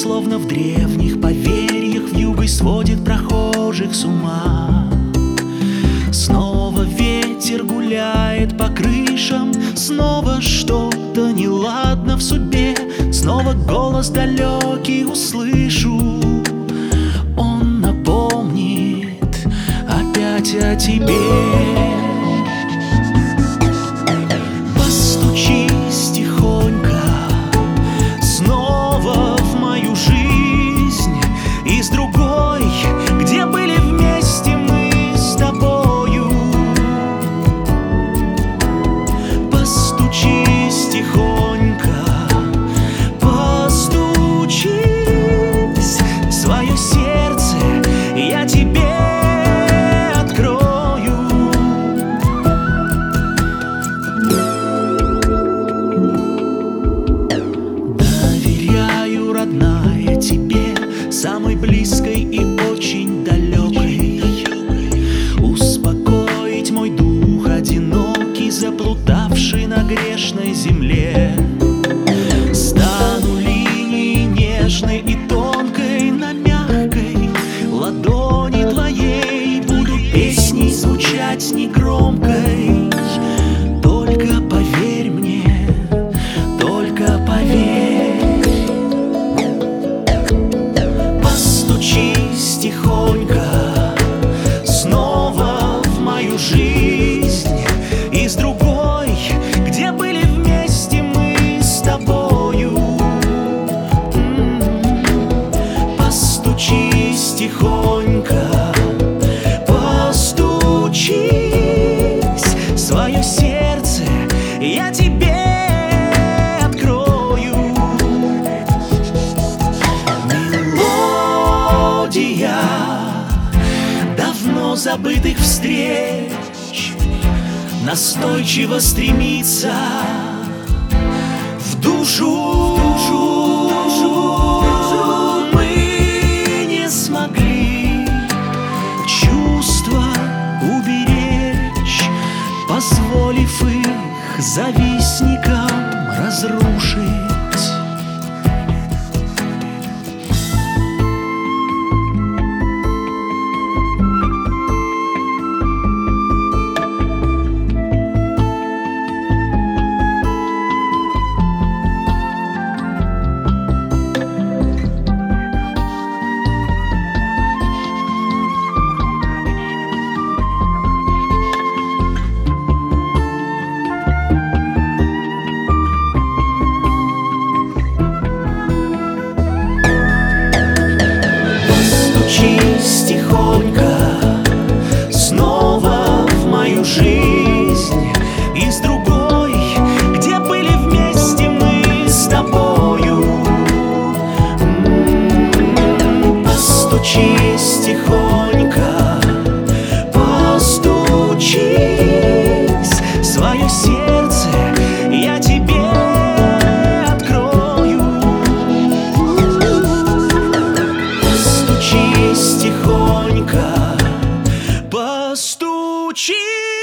словно в древних поверьях, вьюгой сводит прохожих с ума. Снова ветер гуляет по крышам, снова что-то неладно в судьбе, снова голос далекий услышу. Он напомнит опять о тебе. Постучись тихонько снова в мою жизнь из другой, где были вместе мы с тобою. Постучись тихонько, постучись в свое сердце, я тебе открою. Доверяю, родная, тебе, самой близкой и очень далекой, успокоить мой дух одинокий, заплутавший на грешной земле. Стану линией нежной и тонкой на мягкой ладони твоей, буду песней звучать негромкой. Только поверь мне, только поверь. Постучись тихонько снова в мою жизнь из другой, где были вместе мы с тобою. Постучись тихонько, постучись в свое сердце, я тебе открою. Мелодия давно забытых встреч настойчиво стремится в душу. Мы не смогли чувства уберечь, позволив их завистникам разрушить. Постучись тихонько снова в мою жизнь из другой, где были вместе мы с тобою. Постучись тихонько, постучись в свое сердце, я тебе открою. Постучись тихонько, постучись.